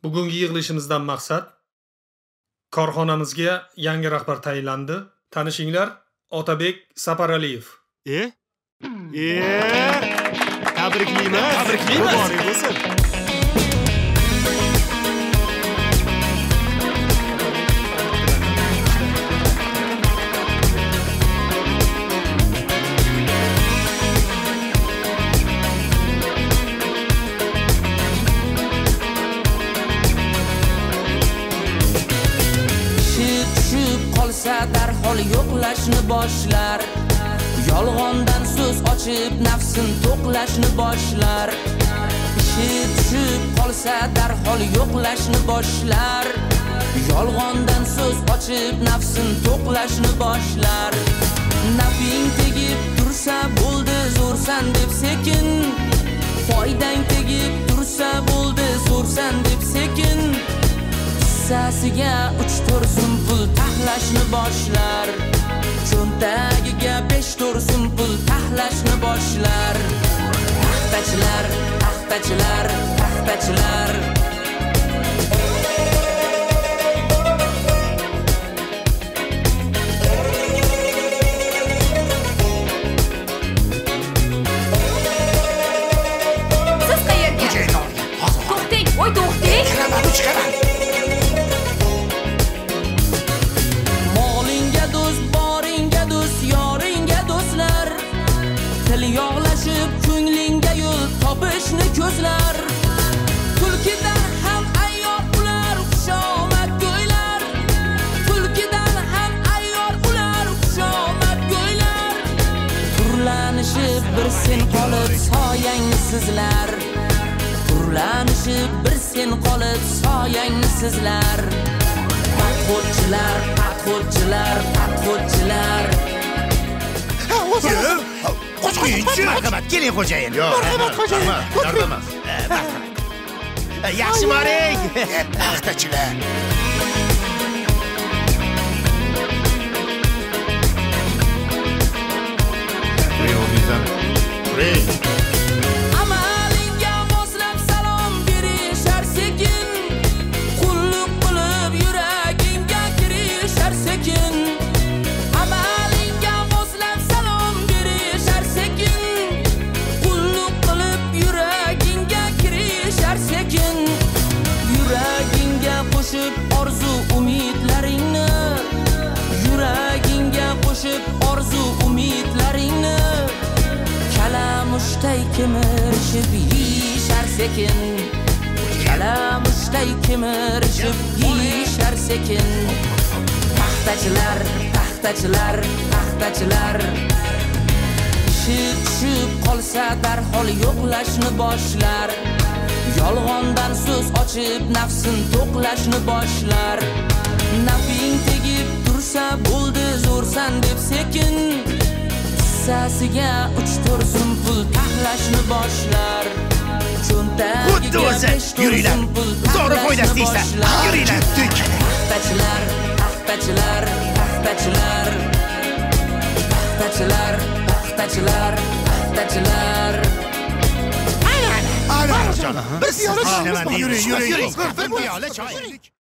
Bugungi yig'ilishimizdan maqsad korxonamizga yangi rahbar tayinlandi. Tanishinglar, Otabek Saparaliyev. Tabriklayman. Muborak bo'lsin. Darhol yo'qlashni boshlar, yolg'ondan so'z ochib nafsin to'qlashni boshlar. Ishi tushib qolsa darhol yo'qlashni boshlar, yolg'ondan so'z ochib nafsin to'qlashni boshlar. Nafing tegib tursa bo'ldi zo'rsan deb sekin, foydang tegib tursa bo'ldi zo'rsan deb sekin. Sasiga 3-4 so'm pul tahlashni boshlar, cho'ntagiga 5-4 so'm pul tahlashni boshlar. Taxtachilar, taxtachilar, taxtachilar. Siz qayerga? To'xting, voy to'xting. Chiqaman. Yog'lashib ko'nglingga yo'l topishni ko'zlar. Tulkidan ham ayyor ular xushomad go'ylar. Tulkidan ham ayyor ular xushomad go'ylar. Turlanishib bir sen qolib soyangni sizlar. Turlanishib bir sen qolib soyangni sizlar. Patxo'chilar, patxo'chilar, patxo'chilar. Marhamat, keling xo'jayin. Marhamat xo'jayin. Marhamat. Yaxshi boring. Paxtachilar. Amalinga moslab salom berishar sekin, qulluq qilib yuragingga kirishar sekin. Amalinga moslab salom berishar sekin, qulluq qilib yuragingga kirishar sekin. Yuragingga qo'shib orzu umidlaringni, yuragingga qo'shib orzu umidlaringni. Kalamushday kemirishib yeyishar sekin, kalamushday kemirishib yeyishar sekin. Taxtachilar, taxtachilar, taxtachilar. Ishi tushib qolsa darhol yo'qlashni boshlar, yolg'ondan so'z ochib nafsin to'qlashni boshlar. Nafing tegib tursa bo'ldi zo'rsan deb sekin, sasiga 3-4 so'm pul tahlashni boshlar. Xuddi o'zi. Yuringlar. Zo'ri foydasi deysa. Yuringlar. Taxtachilar, taxtachilar, taxtachilar. Taxtachilar, taxtachilar, taxtachilar. Bir piyola choy. Yuring. Bir piyola choy.